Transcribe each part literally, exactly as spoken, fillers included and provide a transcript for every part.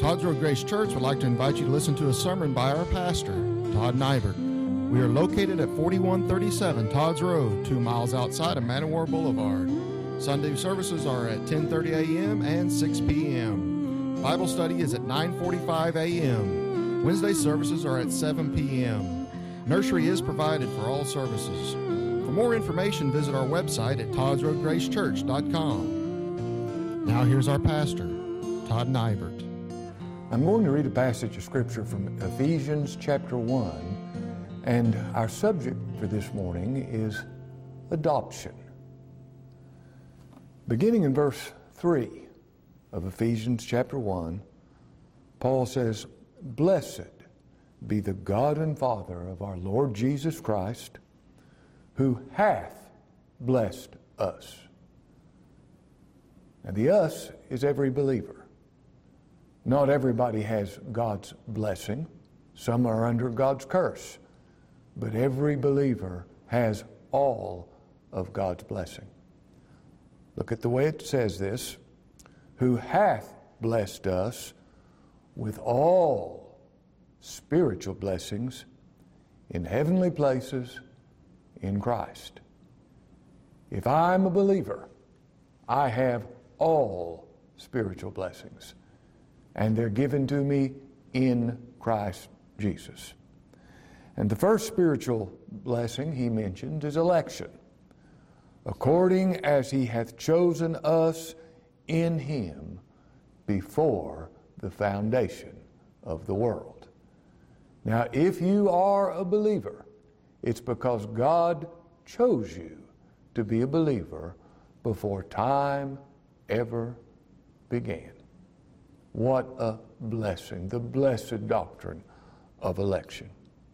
Todd's Road Grace Church would like to invite you to listen to a sermon by our pastor, Todd Nybert. We are located at forty-one thirty-seven Todd's Road, two miles outside of Man O' War Boulevard. Sunday services are at ten thirty a.m. and six p.m. Bible study is at nine forty-five a.m. Wednesday services are at seven p.m. Nursery is provided for all services. For more information, visit our website at todds road grace church dot com. Now here's our pastor, Todd Nybert. I'm going to read a passage of Scripture from Ephesians chapter one, and our subject for this morning is adoption. Beginning in verse three of Ephesians chapter one, Paul says, "Blessed be the God and Father of our Lord Jesus Christ, who hath blessed us." Now the us is every believer. Not everybody has God's blessing. Some are under God's curse. But every believer has all of God's blessing. Look at the way it says this. Who hath blessed us with all spiritual blessings in heavenly places in Christ. If I'm a believer, I have all spiritual blessings. And they're given to me in Christ Jesus. And the first spiritual blessing he mentioned is election. According as he hath chosen us in him before the foundation of the world. Now, if you are a believer, it's because God chose you to be a believer before time ever began. What a blessing, the blessed doctrine of election.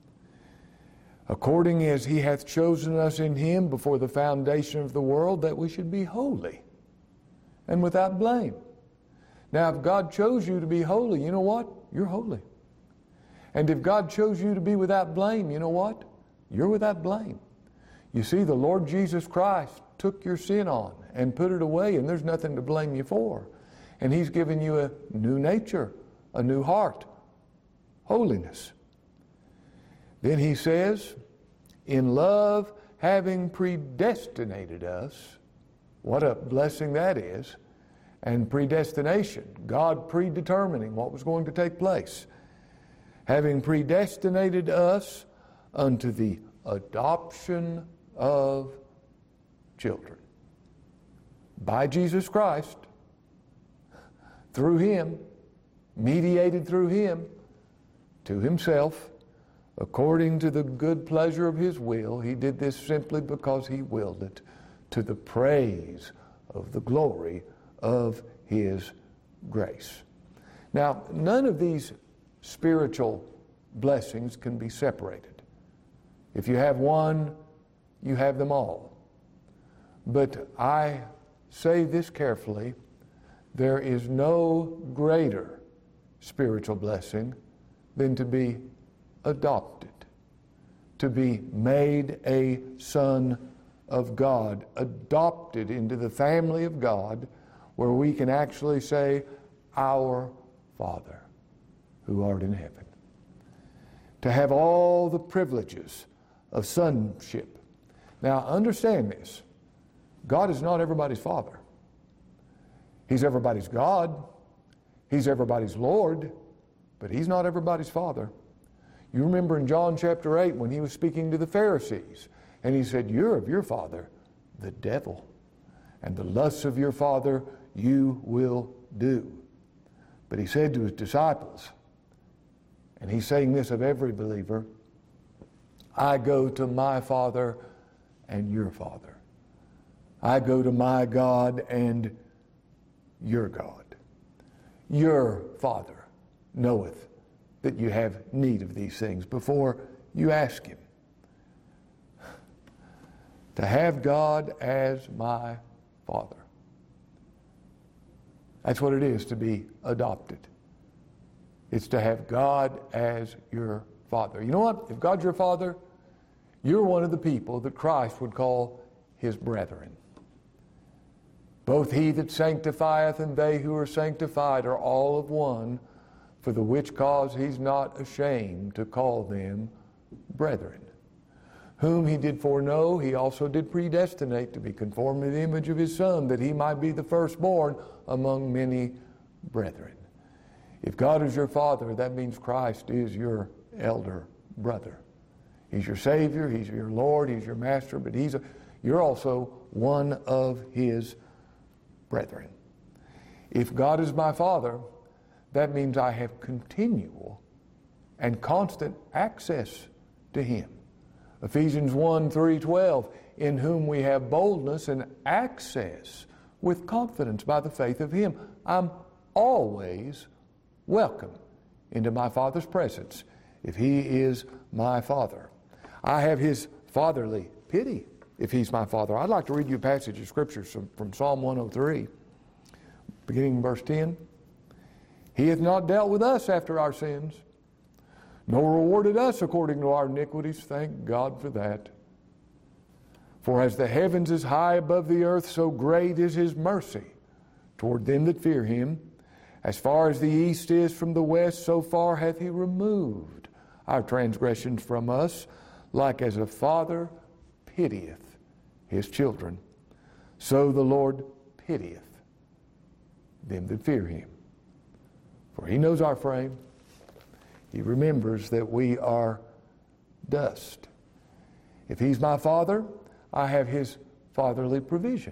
According as he hath chosen us in him before the foundation of the world, that we should be holy and without blame. Now, if God chose you to be holy, you know what? You're holy. And if God chose you to be without blame, you know what? You're without blame. You see, the Lord Jesus Christ took your sin on and put it away, and there's nothing to blame you for. And he's given you a new nature, a new heart, holiness. Then he says, in love having predestinated us, what a blessing that is, and predestination, God predetermining what was going to take place. Having predestinated us unto the adoption of children. By Jesus Christ, through him, mediated through him, to himself, according to the good pleasure of his will. He did this simply because he willed it, to the praise of the glory of his grace. Now, none of these spiritual blessings can be separated. If you have one, you have them all. But I say this carefully, there is no greater spiritual blessing than to be adopted, to be made a son of God, adopted into the family of God, where we can actually say, Our Father, who art in heaven. To have all the privileges of sonship. Now, understand this. God is not everybody's father. He's everybody's God. He's everybody's Lord. But he's not everybody's father. You remember in John chapter eight when he was speaking to the Pharisees, and he said, you're of your father, the devil, and the lusts of your father you will do. But he said to his disciples, and he's saying this of every believer, I go to my Father and your Father. I go to my God and your God. Your Father knoweth that you have need of these things before you ask him. To have God as my Father. That's what it is to be adopted. It's to have God as your Father. You know what? If God's your Father, you're one of the people that Christ would call his brethren. Both he that sanctifieth and they who are sanctified are all of one, for the which cause he's not ashamed to call them brethren. Whom he did foreknow, he also did predestinate to be conformed to the image of his Son, that he might be the firstborn among many brethren. If God is your Father, that means Christ is your elder brother. He's your Savior, He's your Lord, He's your Master, but he's a, you're also one of His brethren. If God is my Father, that means I have continual and constant access to Him. Ephesians one, three, twelve, in whom we have boldness and access with confidence by the faith of Him. I'm always welcome into my Father's presence if He is my Father. I have His fatherly pity if He's my Father. I'd like to read you a passage of Scripture from, from Psalm one oh three, beginning in verse ten. He hath not dealt with us after our sins, nor rewarded us according to our iniquities. Thank God for that. For as the heavens is high above the earth, so great is His mercy toward them that fear Him. As far as the east is from the west, so far hath He removed our transgressions from us, like as a father pitieth his children. So the Lord pitieth them that fear Him. For He knows our frame. He remembers that we are dust. If He's my Father, I have His fatherly provision.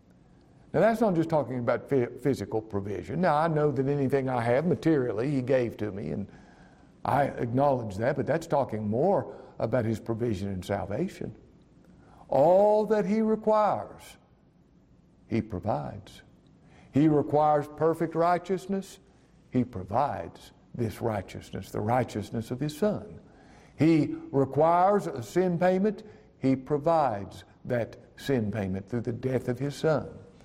Now that's not just talking about physical provision. Now I know that anything I have materially He gave to me, and I acknowledge that, but that's talking more about His provision in salvation. All that He requires, He provides. He requires perfect righteousness. He provides this righteousness, the righteousness of His Son. He requires a sin payment. He provides that sin payment through the death of His Son.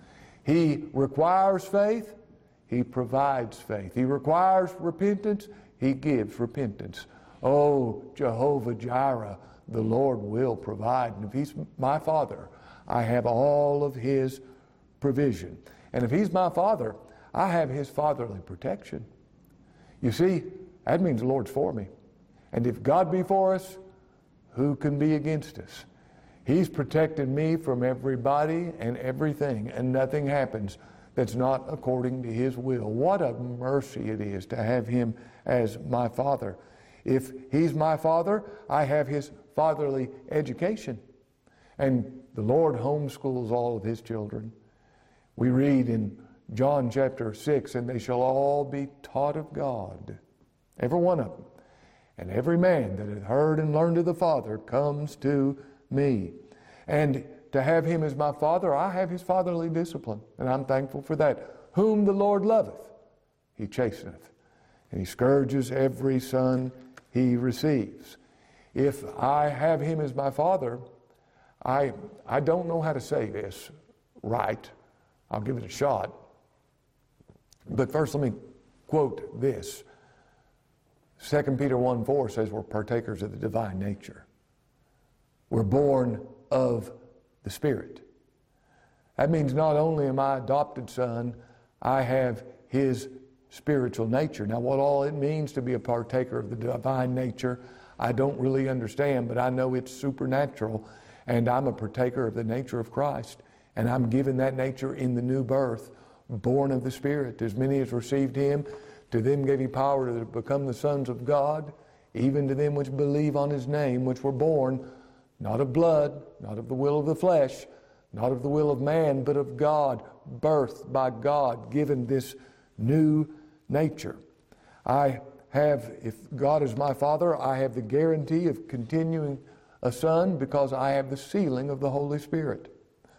He requires faith. He provides faith. He requires repentance. He gives repentance. Oh, Jehovah Jireh, the Lord will provide. And if He's my Father, I have all of His provision. And if He's my Father, I have His fatherly protection. You see, that means the Lord's for me. And if God be for us, who can be against us? He's protected me from everybody and everything, and nothing happens that's not according to His will. What a mercy it is to have Him as my Father. If He's my Father, I have His fatherly education. And the Lord homeschools all of His children. We read in John chapter six, and they shall all be taught of God, every one of them. And every man that hath heard and learned of the Father comes to me. And to have Him as my Father, I have His fatherly discipline, and I'm thankful for that. Whom the Lord loveth, He chasteneth, and He scourges every son He receives. If I have Him as my Father, I, I don't know how to say this right. I'll give it a shot. But first, let me quote this. Second Peter one four says we're partakers of the divine nature. We're born of the Spirit. That means not only am I adopted son, I have His spiritual nature. Now, what all it means to be a partaker of the divine nature, I don't really understand, but I know it's supernatural, and I'm a partaker of the nature of Christ, and I'm given that nature in the new birth, born of the Spirit. As many as received Him, to them gave He power to become the sons of God, even to them which believe on His name, which were born not of blood, not of the will of the flesh, not of the will of man, but of God, birthed by God, given this new nature. I have, if God is my Father, I have the guarantee of continuing a son because I have the sealing of the Holy Spirit.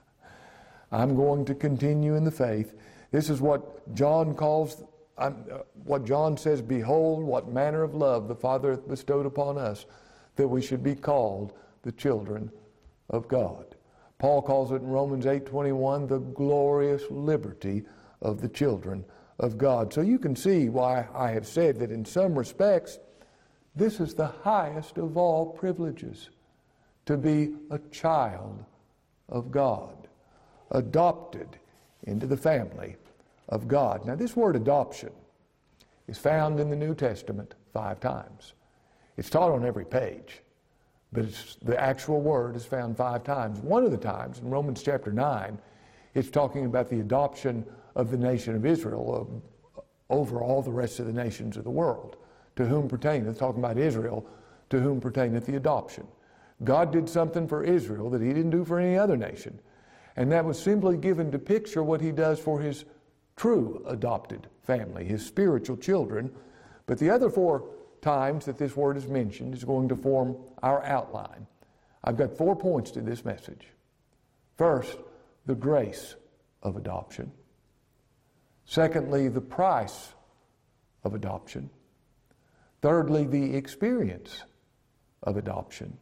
I'm going to continue in the faith. This is what John calls, um, uh, what John says, behold, what manner of love the Father hath bestowed upon us, that we should be called the children of God. Paul calls it in Romans eight twenty-one, the glorious liberty of the children of God. So you can see why I have said that in some respects, this is the highest of all privileges, to be a child of God, adopted into the family of God. Now, this word adoption is found in the New Testament five times. It's taught on every page, but it's, the actual word is found five times. One of the times, in Romans chapter nine, it's talking about the adoption of the nation of Israel uh, over all the rest of the nations of the world. To whom pertaineth, talking about Israel, to whom pertaineth the adoption. God did something for Israel that he didn't do for any other nation. And that was simply given to picture what he does for his true adopted family, his spiritual children. But the other four times that this word is mentioned is going to form our outline. I've got four points to this message. First, the grace of adoption. Secondly, the price of adoption. Thirdly, the experience of adoption.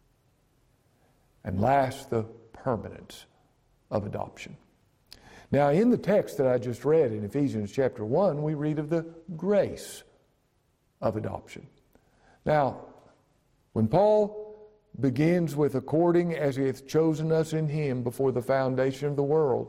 And last, the permanence of adoption. Now, in the text that I just read in Ephesians chapter one, we read of the grace of adoption. Now, when Paul begins with, according as he hath chosen us in him before the foundation of the world,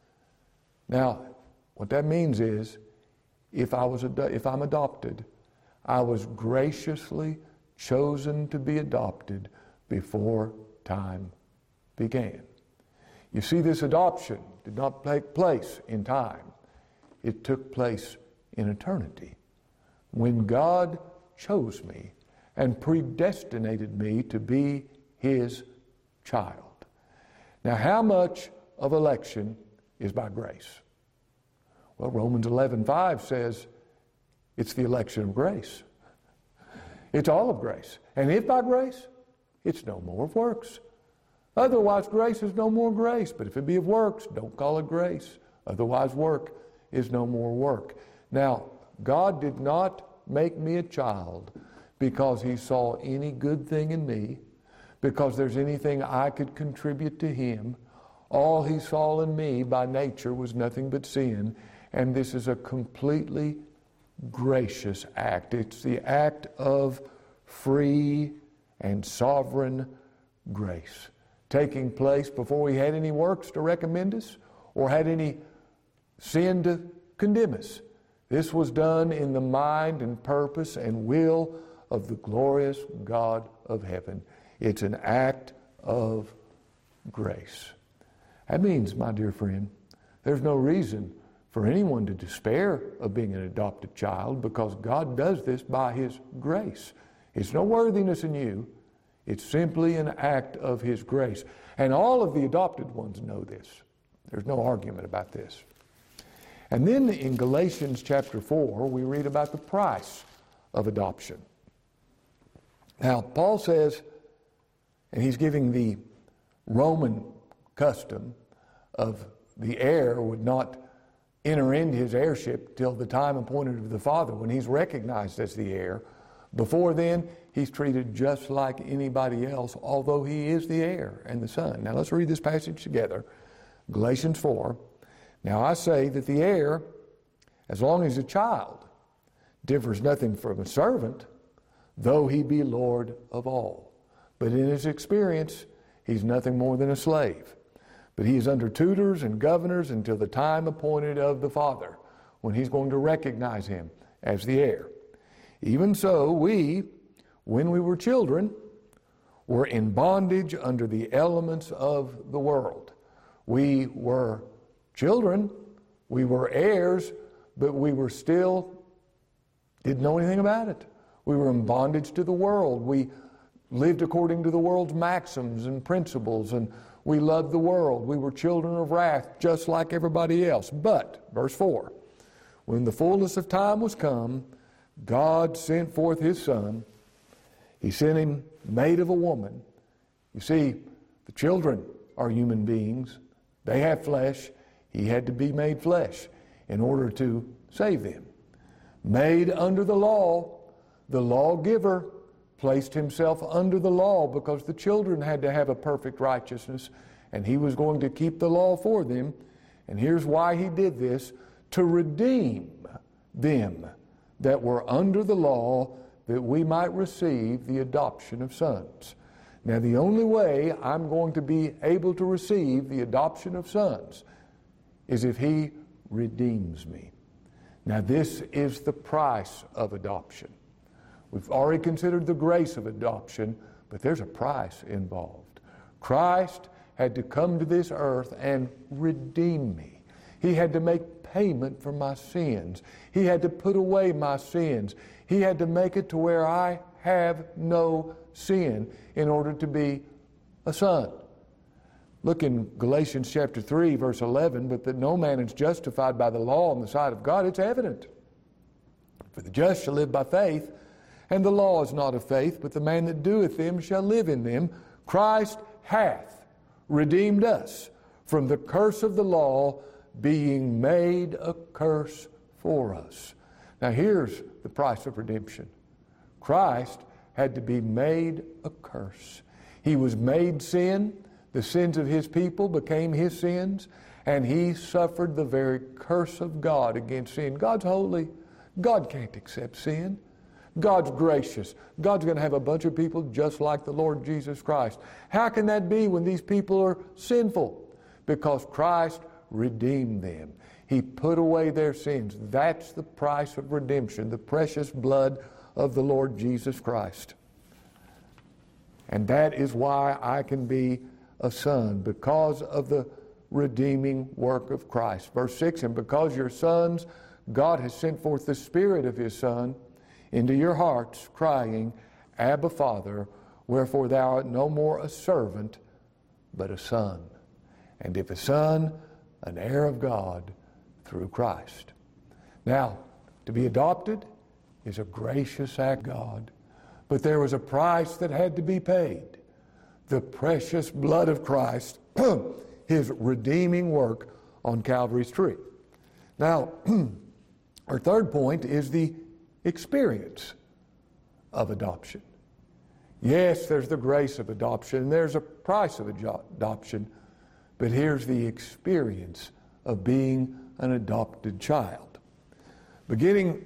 now, what that means is, if I was ado- if I'm adopted, I was graciously chosen to be adopted before time began. You see, this adoption did not take place in time. It took place in eternity, when God chose me and predestinated me to be his child. Now, how much of election is by grace? Well, Romans eleven five says it's the election of grace. It's all of grace. And if by grace, it's no more of works. Otherwise, grace is no more grace. But if it be of works, don't call it grace. Otherwise, work is no more work. Now, God did not make me a child because he saw any good thing in me, because there's anything I could contribute to him. All he saw in me by nature was nothing but sin. And this is a completely gracious act. It's the act of free and sovereign grace, taking place before he had any works to recommend us or had any sin to condemn us. This was done in the mind and purpose and will of the glorious God of heaven. It's an act of grace. That means, my dear friend, there's no reason for anyone to despair of being an adopted child, because God does this by his grace. It's no worthiness in you. It's simply an act of his grace. And all of the adopted ones know this. There's no argument about this. And then in Galatians chapter four, we read about the price of adoption. Now, Paul says, and he's giving the Roman custom of the heir would not enter into his heirship till the time appointed of the father, when he's recognized as the heir. Before then, he's treated just like anybody else, although he is the heir and the son. Now let's read this passage together. Galatians four. Now I say that the heir, as long as a child, differs nothing from a servant, though he be Lord of all. But in his experience, he's nothing more than a slave. But he is under tutors and governors until the time appointed of the Father, when he's going to recognize him as the heir. Even so, we, when we were children, were in bondage under the elements of the world. We were children, we were heirs, but we were still, didn't know anything about it. We were in bondage to the world. We lived according to the world's maxims and principles, and we loved the world. We were children of wrath, just like everybody else. But, verse four, when the fullness of time was come, God sent forth his Son. He sent him made of a woman. You see, the children are human beings. They have flesh. He had to be made flesh in order to save them. Made under the law, the lawgiver placed himself under the law because the children had to have a perfect righteousness, and he was going to keep the law for them. And here's why he did this: to redeem them that were under the law, that we might receive the adoption of sons. Now, the only way I'm going to be able to receive the adoption of sons is if he redeems me. Now this is the price of adoption. We've already considered the grace of adoption, but there's a price involved. Christ had to come to this earth and redeem me. He had to make payment for my sins. He had to put away my sins. He had to make it to where I have no sin in order to be a son. Look in Galatians chapter three, verse eleven, but that no man is justified by the law in the sight of God, it's evident. For the just shall live by faith, and the law is not of faith, but the man that doeth them shall live in them. Christ hath redeemed us from the curse of the law, being made a curse for us. Now here's the price of redemption. Christ had to be made a curse. He was made sin. The sins of His people became His sins, and He suffered the very curse of God against sin. God's holy. God can't accept sin. God's gracious. God's going to have a bunch of people just like the Lord Jesus Christ. How can that be when these people are sinful? Because Christ redeemed them. He put away their sins. That's the price of redemption, the precious blood of the Lord Jesus Christ. And that is why I can be a son, because of the redeeming work of Christ. Verse six, and because you're sons, God has sent forth the Spirit of His Son into your hearts, crying, Abba, Father, wherefore thou art no more a servant, but a son. And if a son, an heir of God through Christ. Now, to be adopted is a gracious act of God, but there was a price that had to be paid. The precious blood of Christ, His redeeming work on Calvary's tree. Now, our third point is the experience of adoption. Yes, there's the grace of adoption, there's a price of adoption, but here's the experience of being an adopted child. Beginning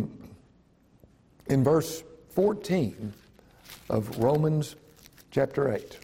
in verse fourteen of Romans chapter eight.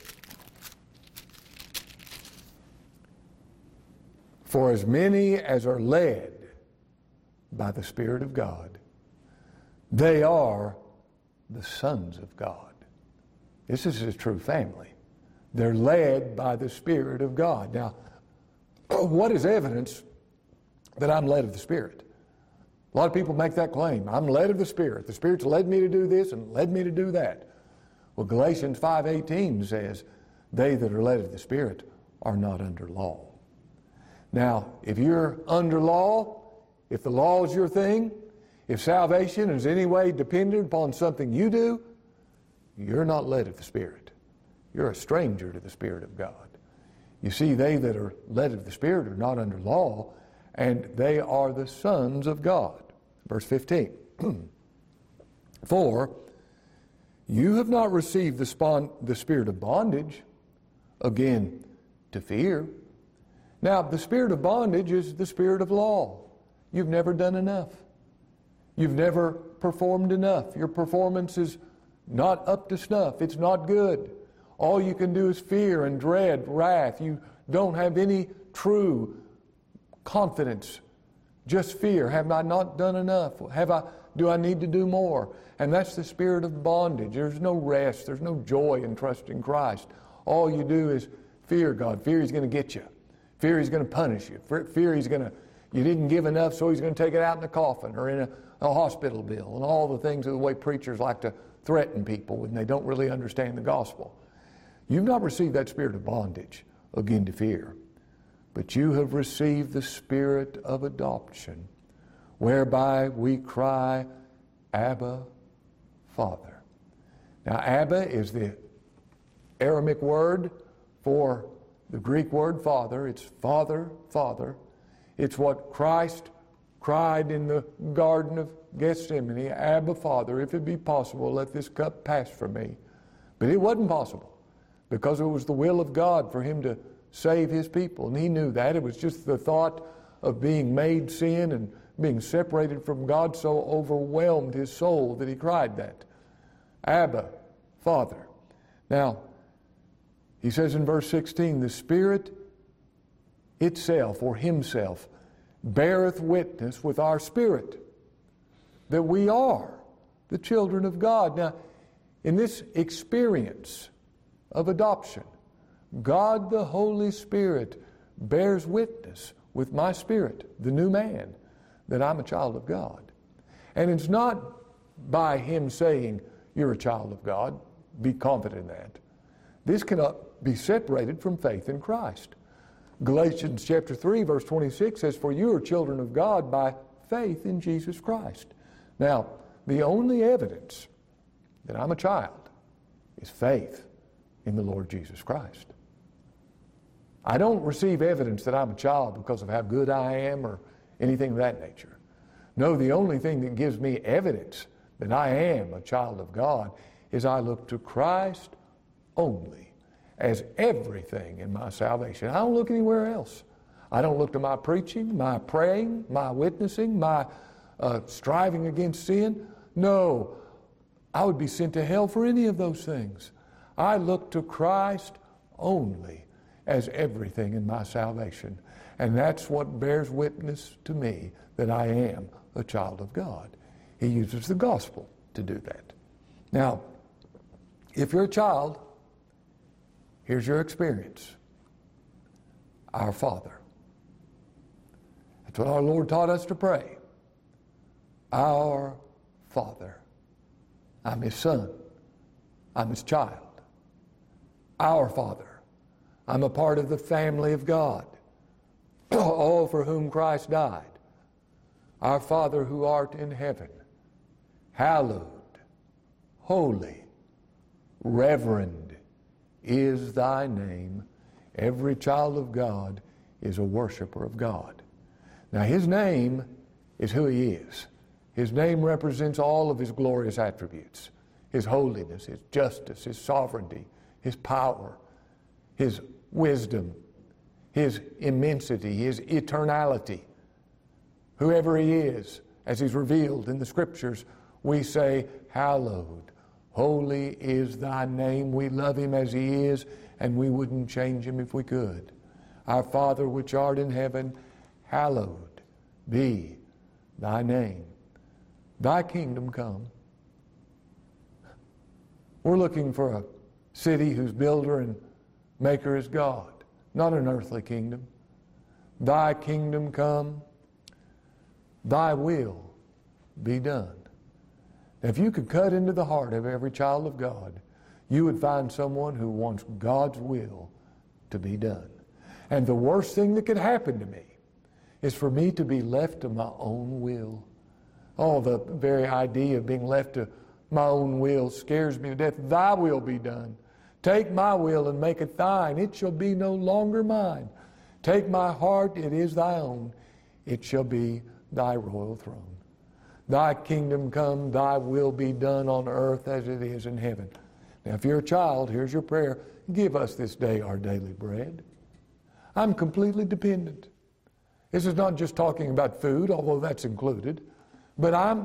For as many as are led by the Spirit of God, they are the sons of God. This is His true family. They're led by the Spirit of God. Now, what is evidence that I'm led of the Spirit? A lot of people make that claim. I'm led of the Spirit. The Spirit's led me to do this and led me to do that. Well, Galatians five eighteen says, they that are led of the Spirit are not under law. Now, if you're under law, if the law is your thing, if salvation is in any way dependent upon something you do, you're not led of the Spirit. You're a stranger to the Spirit of God. You see, they that are led of the Spirit are not under law, and they are the sons of God. Verse fifteen. For you have not received the, spawn, the spirit of bondage, again, to fear. Now, the spirit of bondage is the spirit of law. You've never done enough. You've never performed enough. Your performance is not up to snuff. It's not good. All you can do is fear and dread, wrath. You don't have any true confidence. Just fear. Have I not done enough? Have I? Do I need to do more? And that's the spirit of bondage. There's no rest. There's no joy in trusting Christ. All you do is fear God. Fear He's going to get you. Fear He's going to punish you. Fear He's going to, you didn't give enough, so He's going to take it out in a coffin or in a, a hospital bill, and all the things of the way preachers like to threaten people when they don't really understand the gospel. You've not received that spirit of bondage, again to fear, but you have received the spirit of adoption, whereby we cry, Abba, Father. Now, Abba is the Aramaic word for the Greek word Father. It's Father, Father. It's what Christ cried in the Garden of Gethsemane, Abba, Father, if it be possible, let this cup pass from me. But it wasn't possible, because it was the will of God for Him to save His people. And He knew that. It was just the thought of being made sin and being separated from God so overwhelmed His soul that He cried that. Abba, Father. Now, He says in verse sixteen, the Spirit itself, or Himself, beareth witness with our spirit that we are the children of God. Now, in this experience of adoption, God the Holy Spirit bears witness with my spirit, the new man, that I'm a child of God. And it's not by Him saying, you're a child of God, be confident in that. This cannot be separated from faith in Christ. Galatians chapter three, verse twenty-six says, for you are children of God by faith in Jesus Christ. Now, the only evidence that I'm a child is faith in the Lord Jesus Christ. I don't receive evidence that I'm a child because of how good I am or anything of that nature. No, the only thing that gives me evidence that I am a child of God is I look to Christ only as everything in my salvation. I don't look anywhere else. I don't look to my preaching, my praying, my witnessing, my uh, striving against sin. No, I would be sent to hell for any of those things. I look to Christ only as everything in my salvation. And that's what bears witness to me that I am a child of God. He uses the gospel to do that. Now, if you're a child, here's your experience. Our Father. That's what our Lord taught us to pray. Our Father. I'm His son. I'm His child. Our Father. I'm a part of the family of God, all for whom Christ died. Our Father who art in heaven, hallowed, holy, reverend is thy name. Every child of God is a worshiper of God. Now, His name is who He is. His name represents all of His glorious attributes. His holiness, His justice, His sovereignty, His power, His wisdom, His immensity, His eternality. Whoever He is, as He's revealed in the Scriptures, we say, hallowed, holy is thy name. We love Him as He is, and we wouldn't change Him if we could. Our Father which art in heaven, hallowed be thy name. Thy kingdom come. We're looking for a city whose builder and maker is God, not an earthly kingdom. Thy kingdom come, thy will be done. Now, if you could cut into the heart of every child of God, you would find someone who wants God's will to be done. And the worst thing that could happen to me is for me to be left to my own will. Oh, the very idea of being left to my own will scares me to death. Thy will be done. Take my will and make it thine. It shall be no longer mine. Take my heart, it is thy own. It shall be thy royal throne. Thy kingdom come, thy will be done on earth as it is in heaven. Now, if you're a child, here's your prayer. Give us this day our daily bread. I'm completely dependent. This is not just talking about food, although that's included, but I'm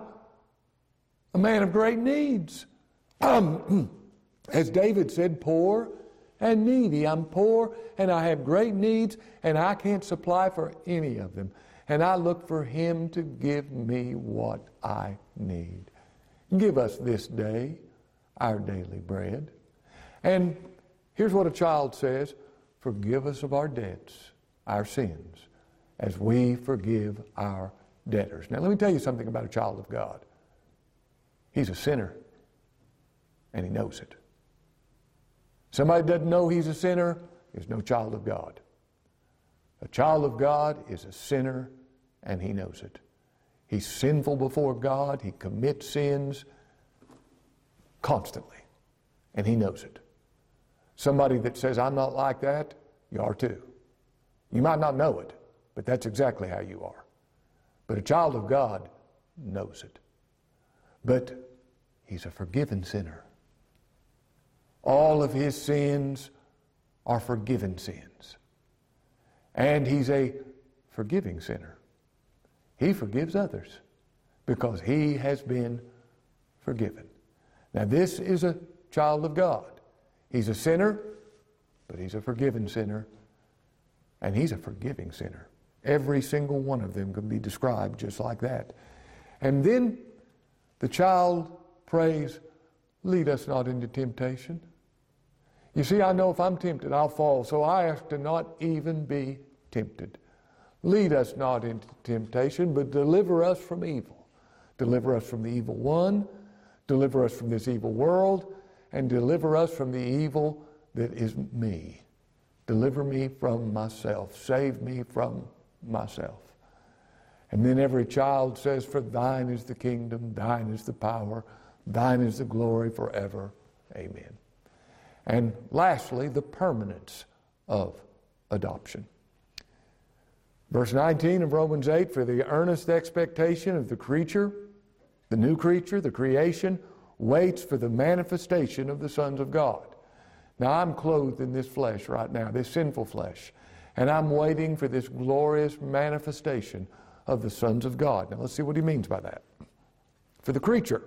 a man of great needs. Um, as David said, poor and needy. I'm poor and I have great needs and I can't supply for any of them. And I look for Him to give me what I need. Give us this day our daily bread. And here's what a child says, forgive us of our debts, our sins, as we forgive our debtors. Now let me tell you something about a child of God. He's a sinner, and he knows it. Somebody doesn't know he's a sinner is no child of God. A child of God is a sinner, and he knows it. He's sinful before God. He commits sins constantly, and he knows it. Somebody that says, I'm not like that, you are too. You might not know it, but that's exactly how you are. But a child of God knows it. But he's a forgiven sinner. All of his sins are forgiven sins. And he's a forgiving sinner. He forgives others because he has been forgiven. Now this is a child of God. He's a sinner, but he's a forgiven sinner. And he's a forgiving sinner. Every single one of them can be described just like that. And then the child prays, lead us not into temptation. You see, I know if I'm tempted, I'll fall, so I ask to not even be tempted. Lead us not into temptation, but deliver us from evil. Deliver us from the evil one, deliver us from this evil world, and deliver us from the evil that is me. Deliver me from myself. Save me from myself. And then every child says, for thine is the kingdom, thine is the power, thine is the glory forever. Amen. And lastly, the permanence of adoption. Verse nineteen of Romans eight, for the earnest expectation of the creature, the new creature, the creation, waits for the manifestation of the sons of God. Now I'm clothed in this flesh right now, this sinful flesh, and I'm waiting for this glorious manifestation of the sons of God. Now let's see what he means by that. For the creature,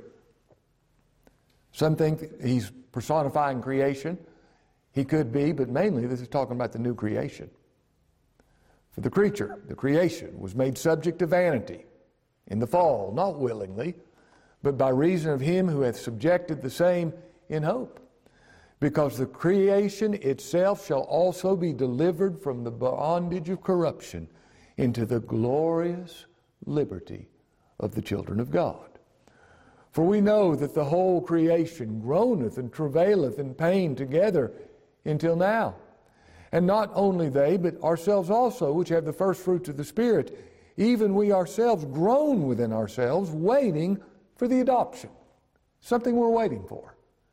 some think he's personifying creation. He could be, but mainly this is talking about the new creation. For the creature, the creation, was made subject to vanity in the fall, not willingly, but by reason of him who hath subjected the same in hope. Because the creation itself shall also be delivered from the bondage of corruption into the glorious liberty of the children of God. For we know that the whole creation groaneth and travaileth in pain together until now. And not only they, but ourselves also, which have the first fruits of the Spirit, even we ourselves groan within ourselves, waiting for the adoption. Something we're waiting for.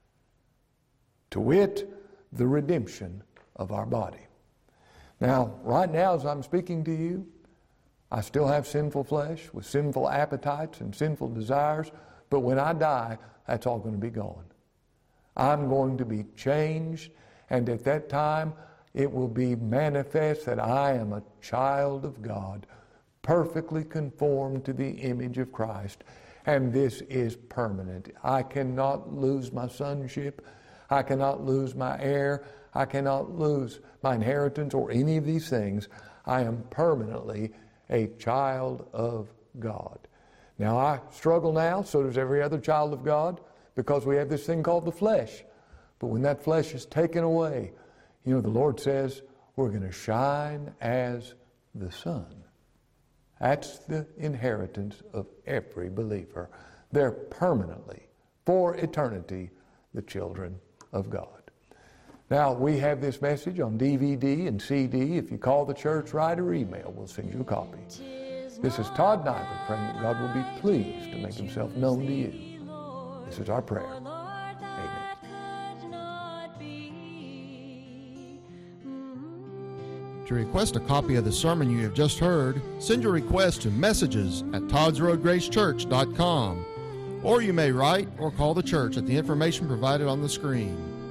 To wit, the redemption of our body. Now, right now as I'm speaking to you, I still have sinful flesh with sinful appetites and sinful desires, but when I die, that's all going to be gone. I'm going to be changed, and at that time, it will be manifest that I am a child of God, perfectly conformed to the image of Christ, and this is permanent. I cannot lose my sonship. I cannot lose my heir. I cannot lose my inheritance or any of these things. I am permanently a child of God. Now, I struggle now, so does every other child of God, because we have this thing called the flesh. But when that flesh is taken away, you know, the Lord says we're going to shine as the sun. That's the inheritance of every believer. They're permanently, for eternity, the children of God. Now, we have this message on D V D and C D. If you call the church, write or email, we'll send you a copy. This is Todd Nyberg praying that God will be pleased to make himself known to you. This is our prayer. To request a copy of the sermon you have just heard, send your request to messages at todds road grace church dot com, or you may write or call the church at the information provided on the screen.